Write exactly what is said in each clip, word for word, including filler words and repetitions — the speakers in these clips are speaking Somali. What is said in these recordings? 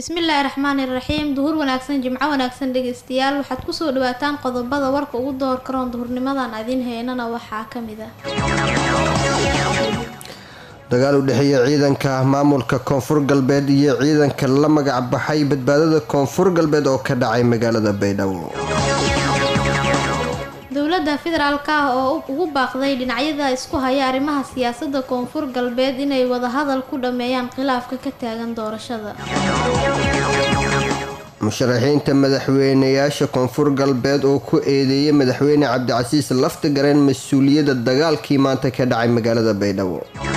bismillaahi raxmaani raxiim duhur wanaagsan jimco wanaagsan dhageystayaal waxaad ku soo dhawaataan qodobada warka ugu door karoon duhurnimadan idin heynana waxaa ka mid ah dagaal u dhexeeya ciidanka maamulka koonfur galbeed iyo ciidanka la magac baxay badbaadada koonfur galbeed oo ka dhacay magaalada Baydhabo dowladda federaalka ah oo ugu baaqday dhinacyada isku haya arrimaha siyaasadda koonfur galbeed inay wada hadal ku dhameeyaan khilaafka ka taagan doorashada musharaxiinta madaxweynayaasha koonfur galbeed oo ku eedeeyay madaxweyne Cabdicasiis Laftagareen mas'uuliyadda dagaalkii maanta ka dhacay magaalada Baydhabo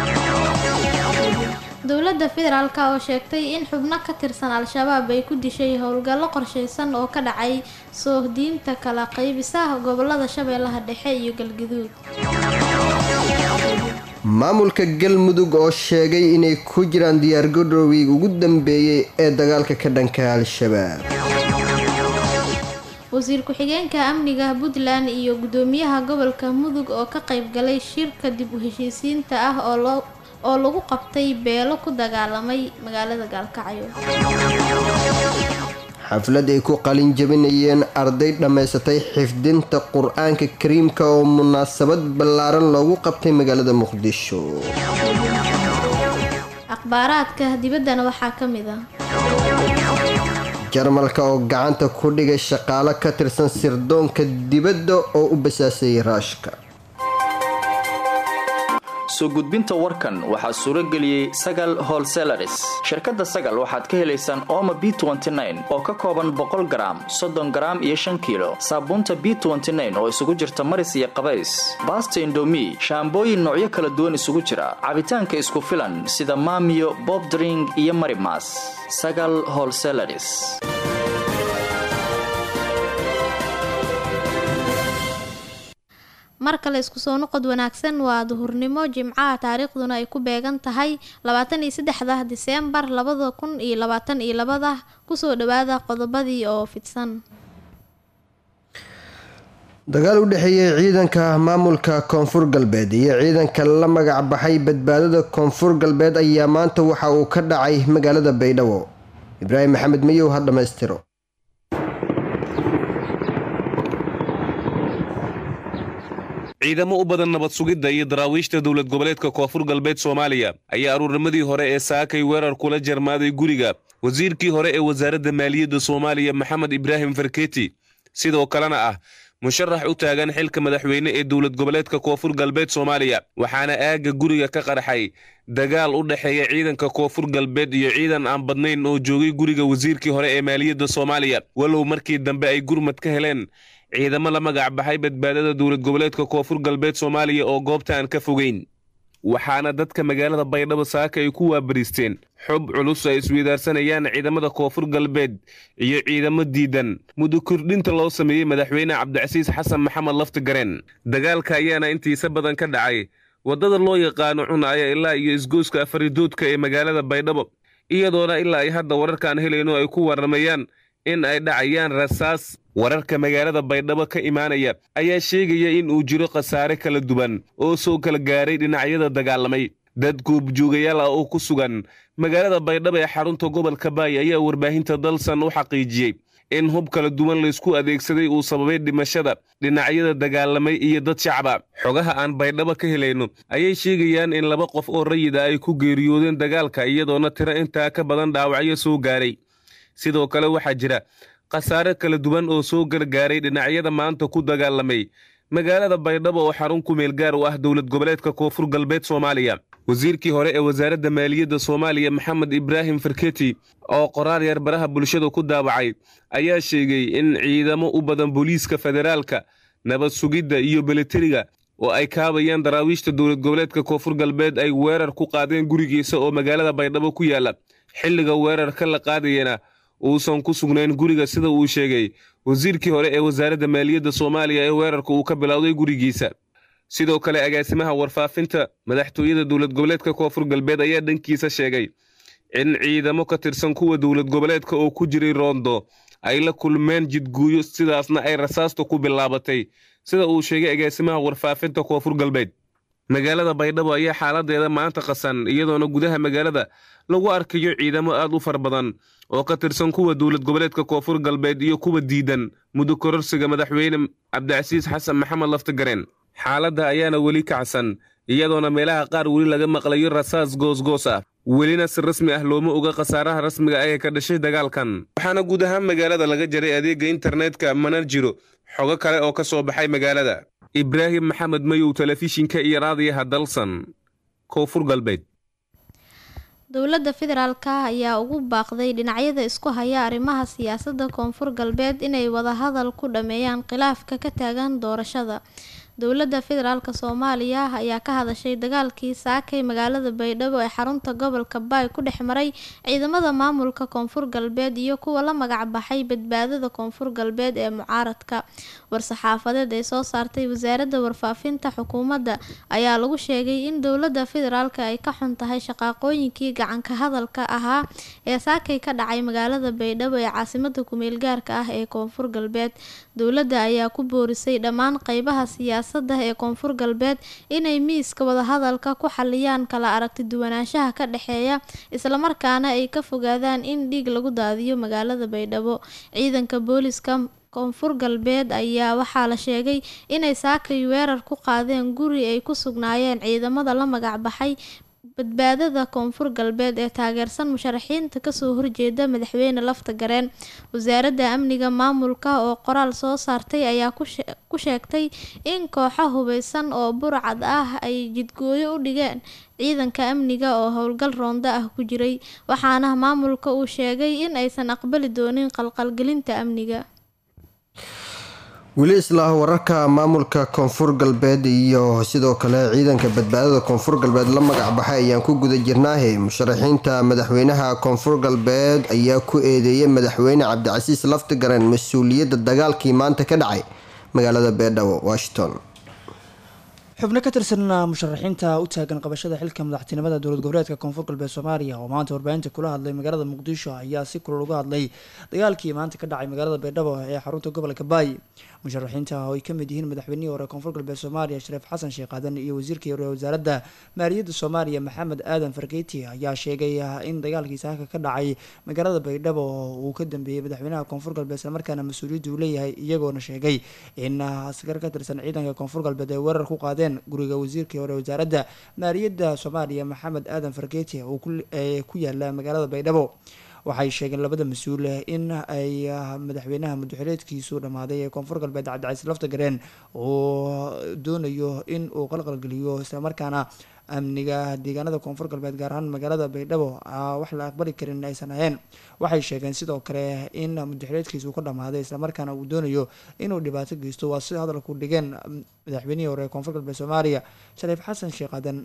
dowladda federaalka oo sheegtay in xubno ka tirsan al-shabaab ay ku dishay howlgallo qorsheysan oo ka dhacay soohdiinta kala qaybisaha gobolada Shabeellaha Dhexe iyo Galgaduud maamulka galmudug oo sheegay inay ku jiraan diyaar garowgii ugu dambeeyay ee dagaalka ka dhanka al-shabaab wasiir ku-xigeenka amniga Puntland iyo gudoomiyaha gobolka Mudug oo ka qayb galay shirka dib u heshiisiinta ah oo loo oo lagu qabtay beelo ku dagaalamay magaalada Gaalkacyo xaflad ay ku qalin jabinayeen arday dhameysatay xifdinta quraanka kariimka oo munaasabad ballaaran loogu qabtay magaalada Muqdisho akhbaaraadka dibaddana waxaa ka mid ah Jarmalka oo gacanta ku dhigay shaqaale ka tirsan sirdoonka dibadda oo u basaasay Ruushka soo gudbinta warkan waxaa suuro geliyay Sagal Wholesalers shirkadda Sagal waxaad ka helaysaan Omo B oo ka kooban boqol gram soddon gram iyo shan kiilo saabuunta B oo isugu jirta maris iyo qabays basta indomie shaambooyin noocyo kala duwan isugu jira cabitaanka isku filan sida Maamiyo Bob Drink iyo Marimas Sagal Wholesalers markale isku soo noqod wanaagsan waa duhurnimo jimcaha taariikhduna ay ku beegan tahay labaatan iyo saddex Diseembar labada kun iyo labaatan iyo laba ku soo dhawaada qodobadii oo fidsan dagaal u dhexeeya ciidanka maamulka koonfur galbeed iyo ciidanka la magac baxay badbaadada koonfur galbeed ayaa maanta waxa uu ka dhacay magaalada Baydhabo Ibraahim Maxamed Miyow ha dhameystiro ciidamo u badan nabad sugidda iyo daraawiishta dowlad goboleedka koonfur galbeed Soomaaliya ayaa aruurnimadii hore ee saakay weerar kula jarmaaday guriga wasiirkii hore ee wasaaradda maaliyadda Soomaaliya Maxamed Ibraahim Farkeeti sidoo kalena ah musharax u taagan xilka madaxweyne ee dowlad goboleedka koonfur galbeed Soomaaliya waxaana aaga guriga ka qarxay dagaal u dhaxeeya ciidanka koonfur galbeed iyo ciidan aan badnayn oo joogay guriga wasiirkii hore ee maaliyadda Soomaaliya walow markii dambe ay gurmad ka heleen ciidamo la magac baxay badbaadada dowlad goboleedka koonfur galbeed Soomaaliya oo goobta aan ka fogeyn waxaana dadka magaalada Baydhabo saaka ay ku waabariisteen xub culus ay isweydaarsanayaan ciidamada koonfur galbeed iyo ciidamo diidan muddo kordhinta loo sameeyay madaxweyne Cabdicasiis Xasan Maxamed Laftagareen dagaalka ayaana intiisa badan ka dhacay wadada loo yaqaan Cunaaya ilaa iyo isgooska Afaridoodka ee magaalada Baydhabo iyadoona ilaa ay hadda wararkan helayno ay ku waramayaan in ay dhacayaan rasaas wararka magaalada Baydhabo ka imaanaya ayaa sheegaya in uu jiro khasaare kala duwan oo soo kala gaaray dhinacyada dagaalamay dad goobjoogayaal ah oo ku sugan magaalada Baydhabo ee xarunta gobolka Baay ayaa warbaahinta dalsan u xaqiijiyay in hub kala duwan la isku adeegsaday uu sababay dhimashada dhinacyada dagaalamay iyo dad shacab xogaha aan Baydhabo ka helayno ayay sheegayaan in laba qof oo rayid ay ku geeriyoodeen dagaalka iyadoona tiro inta ka badan dhaawacyo soo gaaray sidoo kale waxaa jira khasaare kala duwan oo soo gargaaray dhinacyada maanta ku dagaalamay magaalada Baydhabo oo xarun ku meel gaar u ah dowlad goboleedka koonfur galbeed Soomaaliya wasiirkii hore ee wasaaradda maaliyadda Soomaaliya Maxamed Ibraahim Farkeeti oo qoraal yar baraha bulshada ku daabacay ayaa sheegay in ciidamo u badan booliiska federaalka nabad sugidda iyo militariga oo ay kaabayaan daraawiishta dowlad goboleedka koonfur galbeed ay weerar ku qaadeen gurigiisa oo magaalada Baydhabo ku yaala xilliga weerarka la qaadayna uusan ku sugnayn guriga sida uu sheegay wasiirkii hore ee wasaaradda maaliyadda Soomaaliya ee weerarka uu ka bilowday gurigiisa sidoo kale agaasimaha warfaafinta madaxtooyada dowlad goboleedka koonfur galbeed ayaa dhankiisa sheegay in ciidamo ka tirsan kuwa dowlad goboleedka oo ku jiray Roondo ay la kulmeen jidguuyo sidaasna ay rasaasta ku bilaabatay sida uu sheegay agaasimaha warfaafinta koonfur galbeed magaalada Baydhabo ayaa xaaladeeda maanta qasan iyadoona gudaha magaalada lagu arkayo ciidamo aad u far badan oo ka tirsan kuwa dowlad goboleedka koonfur galbeed iyo kuwa diidan muddo kororsiga madaxweyne cabdicasiis xasan maxamed laftagareen. xaaladda ayaana weli kacsan iyadoona meelaha qaar weli laga maqlayo rasaas goosgoos ah. welina si rasmi ah looma oga khasaaraha rasmiga ah ee ka dhashay dagaalkan. waxaana guud ahaan magaalada laga jaray adeega internetka mana jiro xogo kale oo ka soo baxay magaalada. ibraahim maxamed mayow, telefishinka iyo raadiyaha dalsan, koonfur galbeed. dowladda federaalka ayaa ugu baaqday dhinacyada isku haya arrimaha siyaasadda koonfur galbeed inay wada hadal ku dhameeyaan khilaafka ka taagan doorashada. dowladda federaalka Soomaaliya ayaa ka hadashay dagaalkii saakay magaalada Baydhabo ee xarunta gobolka Baay ku dhex maray ciidamada maamulka koonfur galbeed iyo kuwa la magac baxay badbaadada koonfur galbeed ee mucaaradka. war-saxaafadeed ay soo saartay wasaaradda warfaafinta xukuumadda ayaa lagu sheegay in dowladda federaalka ay ka xun tahay shaqaaqooyinkii gacanka hadalka ahaa ee saakay ka dhacay magaalada Baydhabo ee caasimadda ku-meel gaarka ah ee koonfur galbeed. dowladda ayaa ku boorisay dhammaan qaybaha siyaasadda ee koonfur galbeed inay miiska wada hadalka ku xaliyaan kala aragti duwanaanshaha ka dhaxeeya isla markaana ay ka fogaadaan in dhiig lagu daadiyo magaalada Baydhabo. ciidanka booliska koonfur galbeed ayaa waxaa la sheegay inay saakay weerar ku qaadeen guri ay ku sugnaayeen ciidamada la magac baxay badbaadada koonfur galbeed ee taageersan musharaxiinta kasoo horjeeda madaxweyne laftagareen. wasaaradda amniga maamulka oo qoraal soo saartay ayaa ku sheegtay in kooxo hubeysan oo burcad ah ay jidgooyo u dhigeen ciidanka amniga oo howlgal roonda ah ku jiray, waxaana maamulka uu sheegay in aysan aqbali doonin qalqalgelinta amniga. weli isla wararka maamulka koonfur galbeed iyo sidoo kale ciidanka badbaadada koonfur galbeed la magac baxay ayaan ku guda jirnaahe. musharaxiinta madaxweynaha koonfur galbeed ayaa ku eedeeyay madaxweyne cabdicasiis laftagareen mas-uuliyadda dagaalkii maanta ka dhacay magaalada Baydhabo, Washington. xubno ka tirsan musharaxiinta u taagan qabashada xilka madaxtinimada dowlad goboleedka koonfur galbeed Soomaaliya oo maanta warbaahinta kula hadlay magaalada Muqdisho ayaa si kulul uga hadlay dagaalkii maanta ka dhacay magaalada Baydhabo ee xarunta gobolka Baay. musharaxiinta oo ay ka mid yihiin madaxweynihii hore koonfur galbeed Soomaaliya Shariif Xasan Sheekh Aadan iyo wasiirkii hore wasaaradda maaliyadda Soomaaliya Maxamed Aadan Fargeeti ayaa sheegay in dagaalkii saaka ka dhacay magaalada Baydhabo uu ka dambeeyay madaxweynaha koonfur galbeed isla markaana mas'uuliyaddu uu leeyahay, iyagoona sheegay in askar ka tirsan ciidanka koonfur galbeed ay weerar ku qaadeen guriga wasiirkii hore wasaaradda maaliyadda Soomaaliya Maxamed Aadan Fargeeti oo ku yaala magaalada Baydhabo. waxay sheegeen labada mas-uul in ay madaxweynaha madaxweyneedkiisu dhamaaday ee koonfur galbeed cabdicasiis laftagareen oo doonayo in uu qalqalgeliyo isla markaana amniga deegaanada koonfur galbeed gaar ahaan magaalada Baydhabo wax la aqbali karin aysan ahayn. waxay sheegeen sidoo kale in madaxweyneedkiisu ka dhamaaday isla markaana uu doonayo inuu dhibaato geysto. waa si hadalku dhigeen madaxweynihii hore ee koonfur galbeed Soomaaliya Shariif Xasan Sheekh Aadan.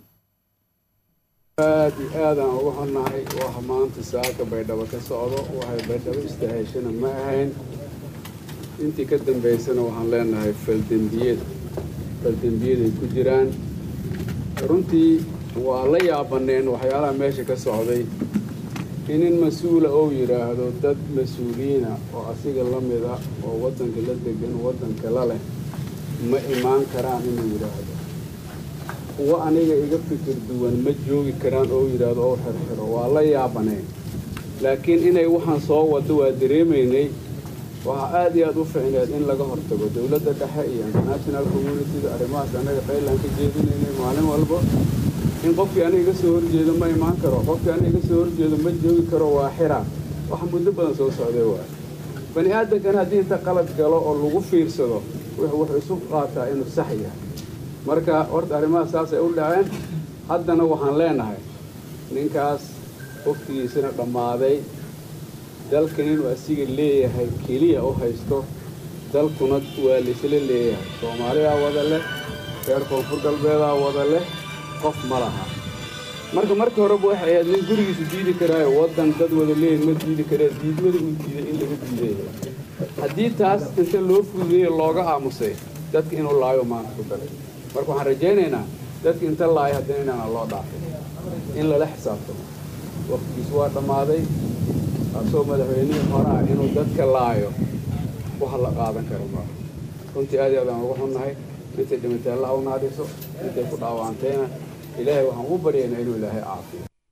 aad iyo aad aan uga xunnahay waxa maanta saaka Baydhabo ka socdo. waxay Baydhabo istahayshana ma ahayn, intii ka dambeysana waxaan leenahay faldambiyad faldambiyad ay ku jiraan. runtii waa la yaabaneen waxyaalaha meesha ka socday in in mas-uula oo yidhaahdo dad mas-uuliyiina oo asiga la mid ah oo waddanka la degan waddanka la leh ma imaan karaan inuu yidhaahdo. kuwa aniga iga fikir duwan ma joogi karaan oo yidhaahdo oo xirxiro. waa la yaabaneen, laakiin inay waxaan soo wado waa dareemaynay. waxaa aad iyo aad u ficneed in laga hortago dowladda dhexe iyo international community-da arrimahaas anaga qaylaan ka jeedinaynay maalin walba. in qofkii aniga iga soo horjeedo ma imaan karo, qofkii aniga iga soo horjeedo ma joogi karo, waa xiraa. wax muddo badan soo socday waay. bani aadamkan haddii inta qalad galo oo lagu fiirsado wuxuu isu qaataa inuu sax yahay. marka horta arrimaha saas ay u dhaceen. haddana waxaan leenahay ninkaas waqtigiisana dhammaaday, dalkan inuu asiga leeyahay keliya u haysto, dalkuna waa laisla leeyahay. soomaaliyaa wada leh, reer koonfur galbeedaa wada leh, qof ma laha. marka marka horeba waxay ahayd nin gurigiisa diidi karaayo waddan dad wada leeyahay ma diidi karaa. diidmada uu diiday in laga diiday. haddii taas inta loo fududeeyo looga aamusay dadka inuu laayo maanta ku dalay. marka waxaan rajaynaynaa dadka inta laaya haddana inaana loo dhaafay, in lala xisaabtamo. waqtigiisu waa dhammaaday. asoo madaxweynihii hore ah inuu dadka laayo waxa la qaadan karo maaha. runtii aad iyo aad aan uga xunnahay. intay dhimatay allah u naadiso, intay ku dhaawaantayna ilaahay waxaan ugu baryaynaa inuu ilaahay caafiyo.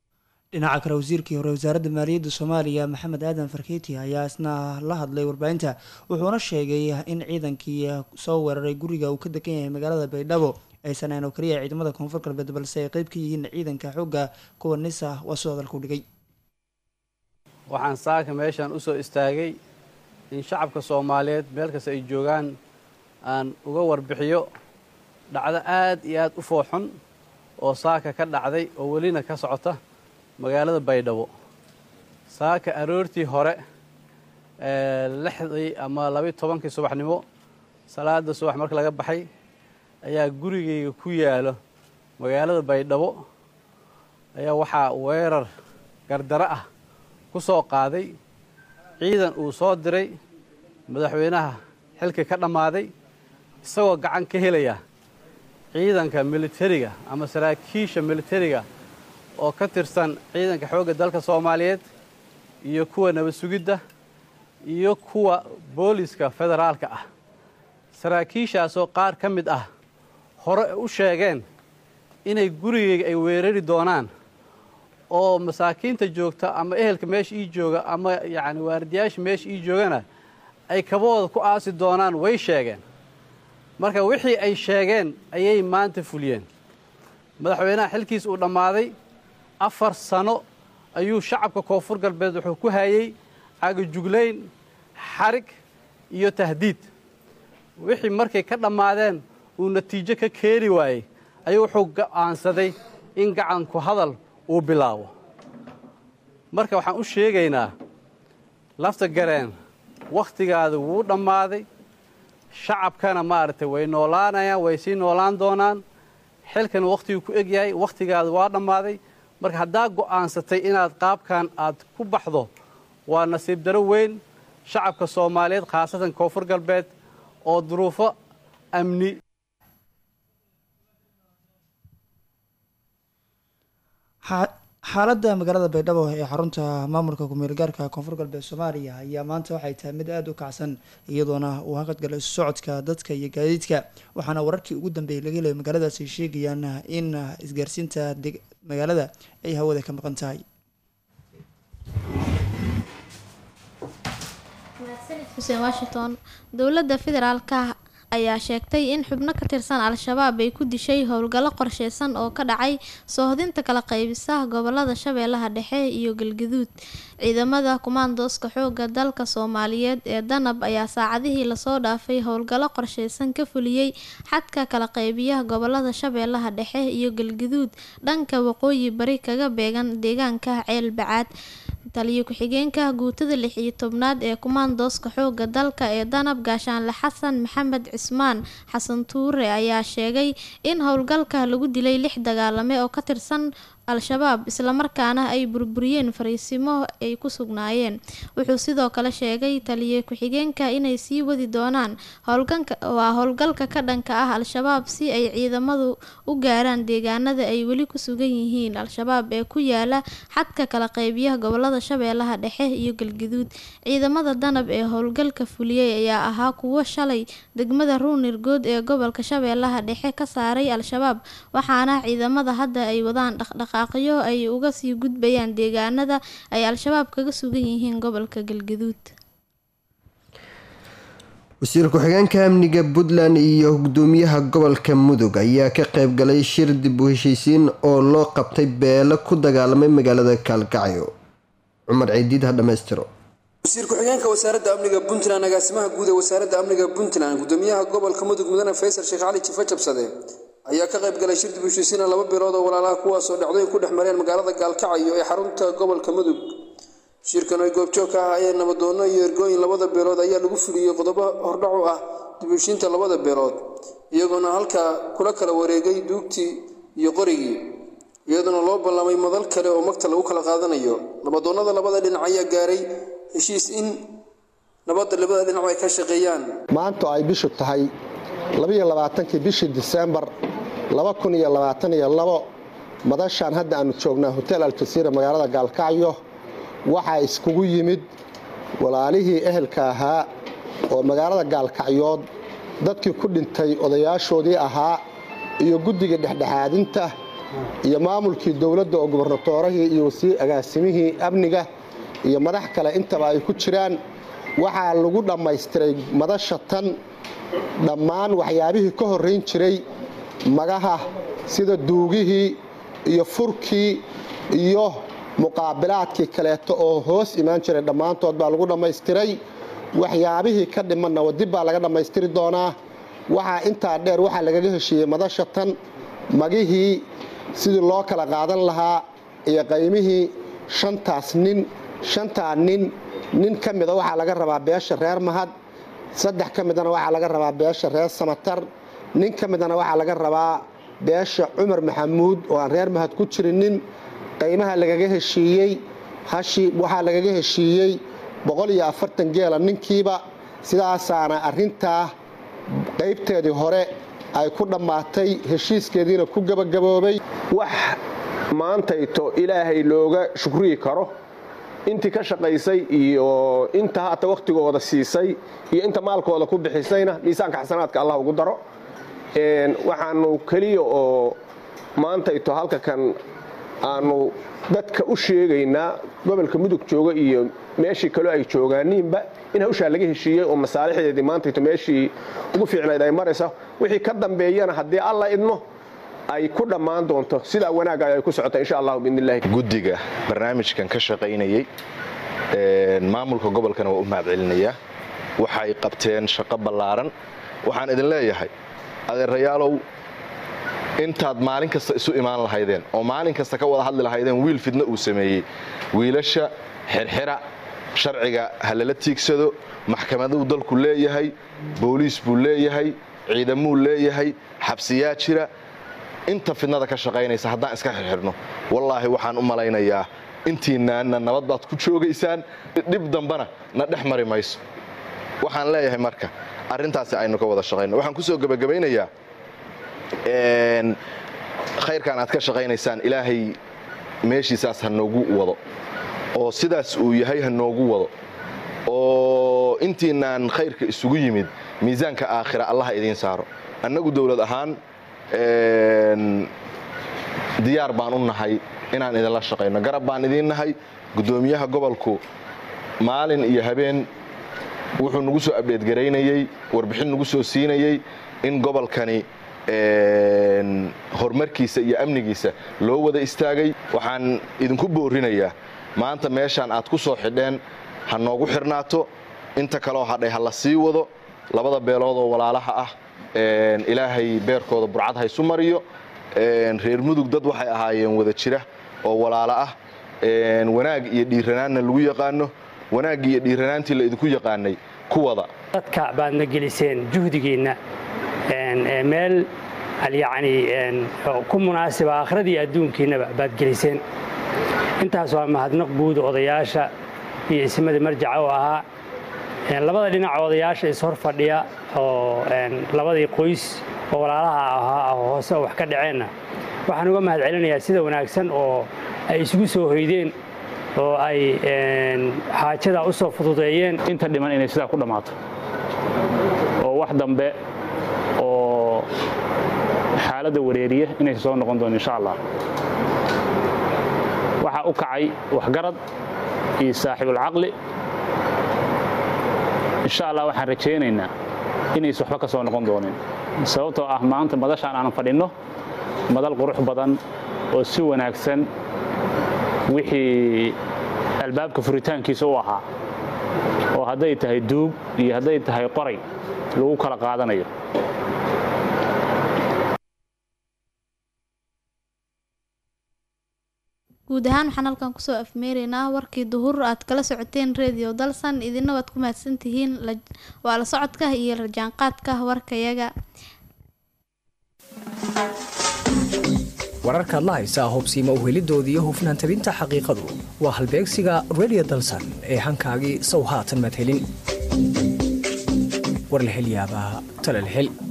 dhinaca kale wasiirkii hore wasaaradda maaliyadda soomaaliya maxamed aadan farkeeti ayaa isna la hadlay warbaahinta wuxuuna sheegay in ciidankii soo weeraray guriga uu ka degan yahay magaalada baydhabo aysan ahayn oo kaliya ciidamada koonfur galbeed balse ay qayb ka yihiin ciidanka xoogga kuwa nisa waa soo hadalka u dhigay. waxaan saaka meeshaan usoo istaagay in shacabka soomaaliyeed meel kasta ay joogaan aan uga warbixiyo dhacdo aad iyo aad u fooxun oo saaka ka dhacday oo welina ka socota magaalada baydhabo. saaka aroortii hore lixdii ama labiyo tobankii subaxnimo salaada subax marka laga baxay ayaa gurigayga ku yaalo magaalada baydhabo ayaa waxaa weerar gardaro ah ku soo qaaday ciidan uu soo diray madaxweynaha xilka ka dhammaaday isagoo gacan ka helaya ciidanka militariga ama saraakiisha militariga oo ka tirsan ciidanka xoogga dalka Soomaaliyeed iyo kuwa nabad sugidda iyo kuwa booliska federaalka ah. saraakiishaas oo qaar ka mid ah hore u sheegeen inay gurigayga ay weerari doonaan oo masaakiinta joogta ama ehelka meesha ii jooga ama yacni waardiyaasha meesha ii joogana ay kabooda ku aasi doonaan way sheegeen. marka wixii ay sheegeen ayay maanta fuliyeen. madaxweynaha xilkiis uu dhammaaday afar sano ayuu shacabka koonfur galbeed wuxuu ku hayay cagajuglayn xarig iyo tahdiid. wixii markay ka dhammaadeen uu natiijo ka keeni waayey ayuu wuxuu go'aansaday in gacanku hadal uu bilaabo. marka waxaan u sheegaynaa lafta gareen wakhtigaada wuu dhammaaday shacabkana maaragtay way noolaanayaan way sii noolaan doonaan xilkan wakhtiguu ku egyahay wakhtigaada waa dhammaaday. marka haddaa go'aansatay inaad qaabkan aad ku baxdo waa nasiib daro weyn shacabka Soomaaliyeed khaasatan koonfur galbeed oo duruufo amni xaaladda magaalada baydhabo ee xarunta maamulka ku-meel gaarka koonfur galbeed soomaaliya ayaa maanta waxay tahay mid aada u kacsan iyadoona uu hakadgalay isu socodka dadka iyo gaadiidka waxaana wararkii ugu dambeeyay laga helay magaaladaasi sheegayaan in isgaarsiinta magaalada ay hawada ka maqan tahay. xuseen washington dowladda federaalka ayaa sheegtay in xubno ka tirsan al-shabaab ay ku dishay howlgallo qorsheysan oo ka dhacay soohodinta kala qaybisa gobolada shabeellaha dhexe iyo galgaduud. ciidamada kumaandooska xoogga dalka Soomaaliyeed ee danab ayaa saacadihii lasoo dhaafay howlgallo qorsheysan ka fuliyay xadka kala qaybiyaha gobolada shabeellaha dhexe iyo galgaduud dhanka waqooyi bari kaga beegan deegaanka Ceel Bacaad. taliyo ku-xigeenka guutada lix iyo tobnaad ee kumaandooska xoogga dalka ee danab gaashaanle xasan maxamed cismaan xasan tuure ayaa sheegay in howlgalka lagu dilay lix dagaalame oo ka tirsan al-shabaab islamarkaana ay burburiyeen fariisimo ay ku sugnaayeen. wuxuu sidoo kale sheegay taliye ku-xigeenka inay sii wadi doonaan howlganka waa howlgalka ka dhanka ah al-shabaab si ay ciidamadu u gaaraan deegaanada ay weli ku sugan yihiin al-shabaab ee ku yaala xadka kala qaybiyaha gobolada shabeellaha dhexe iyo galgaduud. ciidamada danab ee howlgalka fuliyay ayaa ahaa kuwo shalay degmada ruunirgood ee gobolka shabeellaha dhexe ka saaray al-shabaab waxaana ciidamada hadda ay wadaan dhaqdhaqaaq ay uga sii gudbayaan deegaanada ay al-shabaab kaga sugan yihiin gobolka galgaduud. wasiir ku-xigeenka amniga Puntland iyo gudoomiyaha gobolka Mudug ayaa ka qayb galay shir dib u heshiisiin oo loo qabtay beelo ku dagaalamay magaalada Kalkacyo. Cumar Ciidid ha dhameystiro. wasiir ku-xigeenka wasaaradda amniga Puntland agaasimaha guud ee wasaaradda amniga Puntland gudoomiyaha gobolka Mudug mudane Faysal Sheekh Cali Jifa Jabsade ayaa ka qayb galay shir dib u heshiisiin laba bilood oo walaalaha kuwaas oo dhacday ku dhex mareen magaalada Kalkacyo ee xarunta gobolka Mudug. shirkan ay goobjoog ka ahaayeen nabadoono iyo ergooyin labada beelood ayaa lagu fuliyay qodobo hordhac u ah dib u heshiinta labada beelood iyagoona halka kula kala wareegay duugtii iyo qorigii iyaduna loo ballamay madal kale oo magta lagu kala qaadanayo. nabadoonada labada dhinac ayaa gaaray heshiis in nabadda labada dhinac ay ka shaqeeyaan. maanta ay bishu tahay laba iyo labaatankii bishii December laba kun iyo labaatan iyo labo madashan hadda aanu joognaa Hotel Al-Jazeera magaalada Kalkacyo waxaa iskugu yimid walaalihii ehelka ahaa oo magaalada Kalkacyood dadkii ku dhintay odayaashoodii ahaa iyo guddiga dhexdhexaadinta iyo maamulkii dowladda oo gobornatoorahii iyo wasiir agaasimihii amniga iyo madax kale intaba ay ku jiraan waxaa lagu dhammaystiray madasha tan dhammaan waxyaabihii ka horrayn jiray magaha sida duugihii iyo furkii iyo muqaabilaadkii kaleeto oo hoos imaan jiray dhammaantood baa lagu dhammaystiray waxyaabihii ka dhimanna wadib baa laga dhammaystiri doonaa waxaa intaa dheer waxaa lagaga heshiiyey madasha tan magihii sidii loo kala qaadan lahaa iyo qaymihii shantaas nin shantaa nin nin ka mida waxaa laga rabaa beesha reer mahad saddex ka midana waxaa laga rabaa beesha reer samatar nin ka midana waxaa laga rabaa beesha cumar maxamuud oo aan reer mahad ku jirinin qaymaha lagaga heshiiyey hashi waxaa lagaga heshiiyey boqol iyo afartan geela ninkiiba sidaasaana arrintaa qaybteedii hore ay ku dhammaatay heshiiskeediina ku gabagaboobay wax maantayto ilaahay looga shukriyi karo intii ka shaqaysay iyo inta haata wakhtigooda siisay iyo inta maalkooda ku bixisayna miisaanka xasanaadka allah ugu daro waxaanu keliya oo maantayto halka kan aanu dadka u sheegaynaa gobolka mudug jooga iyo meeshii kaloo ay joogaaniinba in hawshaa laga heshiiyey oo masaalixdeedii maantayto meeshii ugu fiicnayd ay maraysa wixii ka dambeeyana haddii alla idmo ay ku dhammaan doonto sidaa wanaagga ay ku socota insha allahu biidnillahi guddiga barnaamijkan ka shaqaynayey maamulka gobolkana waa u mahadcelinayaa waxay qabteen shaqo ballaaran waxaan idin leeyahay adeerayaalow intaad maalin kasta isu imaan lahaydeen oo maalin kasta ka wada hadli lahaydeen wiil fidna uu sameeyey wiilasha xirxira sharciga ha lala tiigsado maxkamaduu dalku leeyahay booliis buu leeyahay ciidamuu leeyahay xabsiyaa jira inta fidnada ka shaqaynaysa haddaan iska xirxirno wallaahi waxaan u malaynayaa intiinaanna nabad baad ku joogaysaan dhib dambana na dhex mari mayso waxaan leeyahay marka arrintaasi aynu ka wada shaqayno waxaan ku soo gebagabaynayaa khayrkan aad ka shaqaynaysaan ilaahay meeshiisaas ha noogu wado oo sidaas uu yahay ha noogu wado oo intiinaan khayrka isugu yimid miisaanka aakhira allaha idiin saaro annagu dowlad ahaan diyaar baan u nahay inaan idinla shaqayno garab baan idiin nahay guddoomiyaha gobolku maalin iyo habeen wuxuu nagu soo abdheedgaraynayey warbixin nagu soo siinayey in gobolkani horumarkiisa iyo amnigiisa loo wada istaagay waxaan idinku boorinayaa maanta meeshaan aad ku soo xidheen ha noogu xirnaato inta kaloo hadhay ha la sii wado labada beeloodoo walaalaha ah ilaahay beerkooda burcad haysu mariyo reer mudug dad waxay ahaayeen wada jira oo walaalo ah wanaag iyo dhiiranaanna lagu yaqaano wanaaggii iyo dhiiranaantii la idinku yaqaanay kuwada dadka baadna geliseen juhdigiinna meel yacni ku munaasiba aakhiradii adduunkiinnaba baad geliseen intaas waa mahadnaq guud odayaasha iyo ismada marjaca oo ahaa labada dhinac odayaasha ishor fadhiya oo labadii qoys oo walaalaha ahaa oo hoose oo wax ka dhaceenna waxaan uga mahad celinayaa sida wanaagsan oo ay isugu soo hoydeen oo ay xaajada u soo fududeeyeen inta dhiman inay sidaa ku dhammaato oo wax dambe oo xaaladda wareeriya inaysa soo noqon doon insha allah waxaa u kacay waxgarad iyo saaxiibulcaqli insha allah waxaan rajaynaynaa inaysa waxba ka soo noqon doonin sababtoo ah maanta madashaan aanan fadhinno madal qurux badan oo si wanaagsan wixii albaabka furitaankiisa u ahaa oo hadday tahay duug iyo hadday tahay qoray lagu kala qaadanayo guud ahaan waxaan halkan kusoo afmeeraynaa warkii duhur aad kala socoteen radio dalsan idina waad ku mahadsantihiin waa la socodka iyo rajaanqaadka warkayaga wararkaad la haysaa hubsiima uhelidoodii iyo hufnaan tabinta xaqiiqadu waa halbeegsiga radio dalsan ee hankaagii sow haatan maad helin war la hel yaabaa tale la hel